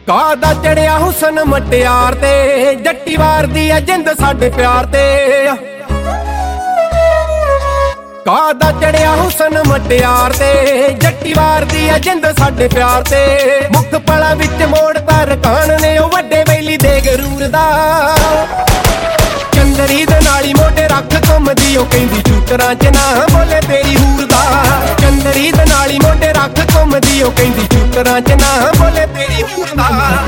ਕਾਦਾ ਚੜਿਆ ਹੁਸਨ ਮਟਿਆਰ ਤੇ, ਜੱਟੀ ਵਾਰਦੀ ਐ ਜਿੰਦ ਸਾਡੇ ਪਿਆਰ ਤੇ। ਕਾਦਾ ਚੜਿਆ ਹੁਸਨ ਮਟਿਆਰ ਤੇ, ਜੱਟੀ ਵਾਰਦੀ ਐ ਜਿੰਦ ਸਾਡੇ ਪਿਆਰ ਤੇ। ਮੁੱਖ ਪਲਾਂ ਵਿੱਚ ਮੋੜਦਾ ਰਕਾਨ ਨੇ ਉਹ ਵੱਡੇ ਵੈਲੀ ਦੇ ਗਰੂਰ ਦਾ। ਚੰਦਰੀ ਦੇ ਨਾਲੀ ਮੋਢੇ ਰੱਖ ਘੁੰਮਦੀ ਉਹ ਕਹਿੰਦੀ ਚੂਤਰਾਂ ਚ ਨਾ ਬੋਲੇ ਤੇਰੀ ਹੂਰ ਦਾ। ਚੰਦਰੀ ਦੇ ਨਾਲੀ ਮੋਢੇ ਰੱਖ ਘੁੰਮਦੀ ਉਹ ਕਹਿੰਦੀ ਚੂਤਰਾਂ ਚ ਨਾ ਬੋਲੇ ਤੇਰੀ ਹੂਰ ਦਾ।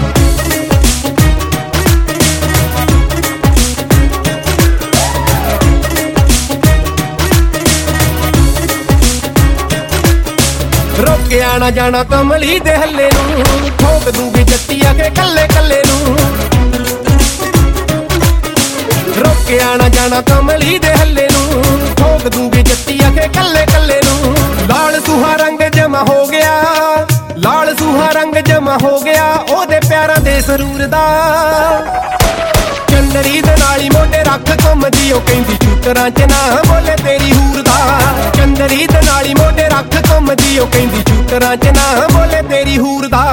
ਰੋਕਿਆ ਨਾ ਜਾਣਾ ਕਮਲੀ ਦੇ ਹੱਲੇ ਨੂੰ, ਠੋਕ ਦੂੰਗੀ ਜੱਟੀ ਆ ਕੇ ਕੱਲੇ ਕੱਲੇ ਨੂੰ। ਰੋਕਿਆ ਨਾ ਜਾਣਾ ਕਮਲੀ ਦੇ ਹੱਲੇ ਨੂੰ, ਠੋਕ ਦੂੰਗੀ ਜੱਟੀ ਆ ਕੇ ਕੱਲੇ ਕੱਲੇ ਨੂੰ। ਲਾਲ ਸੂਹਾ ਰੰਗ ਜਮਾ ਹੋ ਗਿਆ, ਲਾਲ ਸੂਹਾ ਰੰਗ ਜਮਾ ਹੋ ਗਿਆ ਉਹਦੇ ਪਿਆਰਾਂ ਦੇ ਸਰੂਰ ਦਾ। ਚੰਦਰੀ ਦੇ ਨਾਲੀ ਮੋਢੇ ਰੱਖ ਘੁੰਮਦੀ ਉਹ ਕਹਿੰਦੀ ਚੂਤਰਾਂ ਚ ਨਾ ਬੋਲੇ ਤੇਰੀ ਹੂਰ ਦਾ। ਚੰਦਰੀ ਦੇ ਨਾਲੀ ਮੋਢੇ ਰੱਖ ਘੁੰਮਦੀ ਉਹ ਕਹਿੰਦੀ ਚੂਤਰਾਂ ਚ ਨਾ ਬੋਲੇ ਤੇਰੀ ਹੂਰ ਦਾ।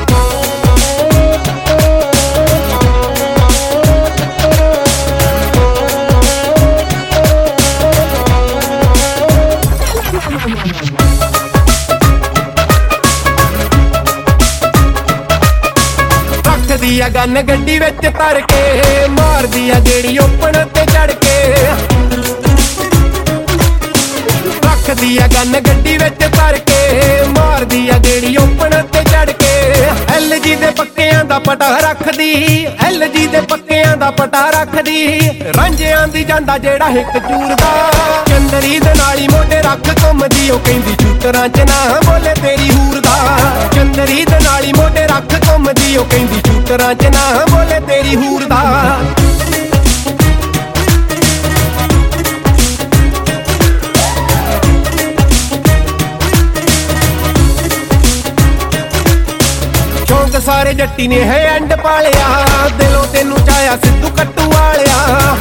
ਰੱਖਦੀ ਆ ਗੰਨ ਗੱਡੀ ਵਿੱਚ ਧਰ ਕੇ, ਮਾਰਦੀ ਆ ਜਿਹੜੀ ਓਪਨ ਤੇ ਚੜ ਕੇ। ਰੱਖਦੀ ਆ ਗੰਨ ਗੱਡੀ ਵਿੱਚ ਧਰ ਕੇ, ਮਾਰਦੀ ਆ ਜਿਹੜੀ ਓਪਨ ਤੇ ਚੜ ਕੇ। LG ਦੇ ਪੱਕਿਆਂ ਦਾ ਪਟਾ ਰੱਖਦੀ, LG ਦੇ ਪੱਕਿਆਂ ਦਾ ਪਟਾ ਰੱਖਦੀ। ਰਾਂਝਿਆਂ ਦੀ ਜਾਂਦਾ ਜਿਹੜਾ ਹਿੱਕ ਚੂਰ ਦਾ। ਚੰਦਰੀ ਦੇ ਨਾਲੀ ਮੋਢੇ ਰੱਖ ਘੁੰਮਦੀ ਉਹ ਕਹਿੰਦੀ ਚੂਤਰਾਂ ਚ ਨਾ ਬੋਲੇ ਤੇਰੀ ਹੂਰ ਦਾ। ਚੰਦਰੀ ਦੇ ਨਾਲੀ ਮੋਢੇ ਰੱਖ ਘੁੰਮਦੀ ਉਹ ਕਹਿੰਦੀ ਚੂਤਰਾਂ ਚ ਨਾ ਬੋਲੇ ਤੇਰੀ ਹੂਰ ਦਾ। ਸ਼ੌਂਕ ਸਾਰੇ ਜੱਟੀ ਨੇ ਹੈ ਐਂਡ ਪਾਲਿਆ, ਦਿਲੋਂ ਤੈਨੂੰ ਚਾਹਿਆ ਸਿੱਧੂ ਕੱਟੂ ਵਾਲਿਆ।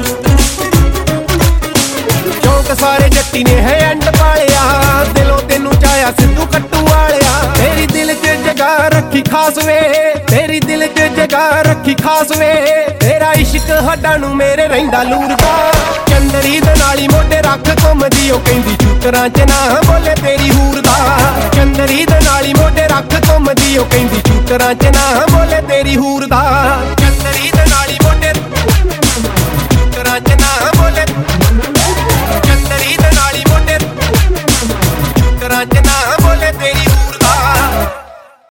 ਸ਼ੌਂਕ ਸਾਰੇ ਜੱਟੀ ਨੇ ਹੈ ਐਂਡ ਪਾਲਿਆ, ਦਿਲੋਂ ਤੈਨੂੰ ਚਾਹਿਆ ਸਿੱਧੂ ਕੱਟੂ ਵਾਲਿਆ। ਤੇਰੀ ਦਿਲ 'ਚ ਜਗ੍ਹਾ ਰੱਖੀ ਖਾਸ ਵੇ, ਤੇਰੀ ਦਿਲ 'ਚ ਜਗ੍ਹਾ ਰੱਖੀ ਖਾਸ ਵੇ। ਤੇਰਾ ਇਸ਼ਕ ਹੱਡਾਂ ਨੂੰ ਮੇਰੇ ਰਹਿੰਦਾ ਲੂਰਦਾ। ਚੰਦਰੀ ਦੇ ਨਾਲੀ ਮੋਢੇ ਰੱਖ ਘੁੰਮਦੀ ਉਹ ਕਹਿੰਦੀ ਚੂਤਰਾਂ ਚ ਨਾ ਬੋਲੇ ਤੇਰੀ ਹੂਰ ਦਾ। ਚੰਦਰੀ ਦੇ ਨਾਲੀ ਮੋਢੇ ਰੱਖ ਘੁੰਮਦੀ ਉਹ ਕਹਿੰਦੀ ਚੂਤਰਾਂ ਚ ਨਾ ਬੋਲੇ ਤੇਰੀ ਹੂਰ ਦਾ। ਚੰਦਰੀ ਦੇ ਨਾਲੀ ਮੋਢੇ ਚੂਤਰਾਂ ਚ ਨਾ ਬੋਲੇ, ਚੰਦਰੀ ਦੇ ਨਾਲੀ ਮੋਢੇ ਚੂਤਰਾਂ ਚ ਨਾ ਬੋਲੇ ਤੇਰੀ ਹੂਰ